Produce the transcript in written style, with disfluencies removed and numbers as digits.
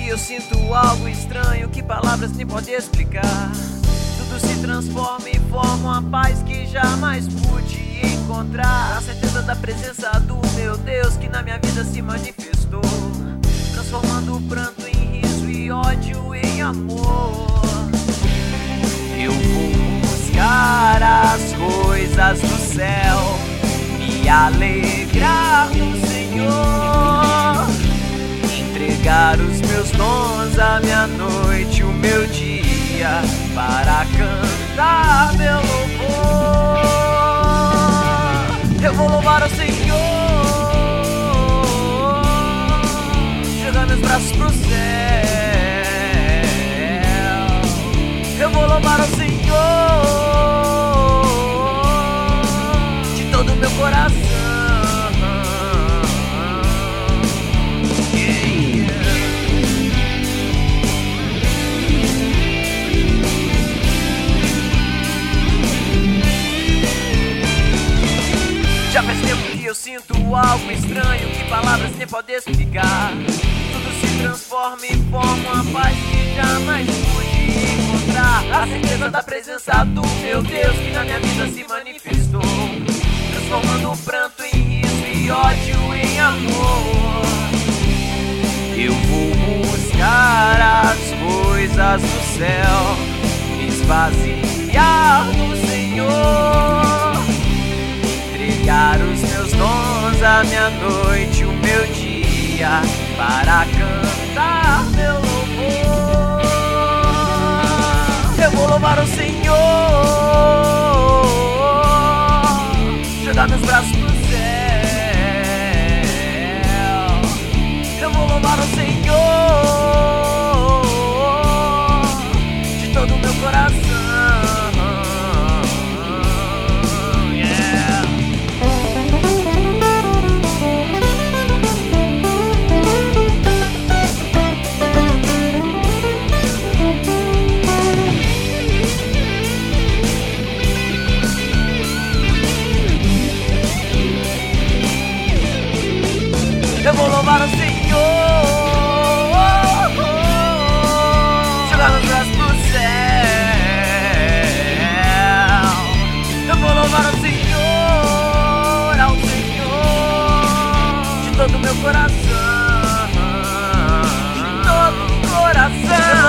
eu sinto algo estranho que palavras nem podem explicar. Tudo se transforma e forma uma paz que jamais pude encontrar. A certeza da presença do meu Deus que na minha vida se manifestou, transformando o pranto em riso e ódio em amor. Eu vou buscar as coisas do céu, me alegrar no Senhor, entregar os meus dons, a minha noite, o meu dia, para cantar meu louvor. Eu vou louvar o Senhor, jogar meus braços pro céu. Eu vou louvar o Senhor de todo o meu coração. Já faz tempo que eu sinto algo estranho que palavras nem podem explicar. Tudo se transforma e forma uma paz que jamais pude encontrar. A certeza da presença do meu Deus que na minha vida se manifestou, transformando o pranto em riso e ódio em amor. Eu vou buscar as coisas do céu, me esvaziar no Senhor, entregar os meus dons, a minha noite, o meu dia, para cantar meu louvor. Eu vou louvar o Senhor, jogar meus braços pro céu. Eu vou louvar o Senhor de todo o meu coração. Eu vou louvar o Senhor, jogar meus braços pro céu. Eu vou louvar o Senhor, ao Senhor, de todo o meu coração, de todo o coração.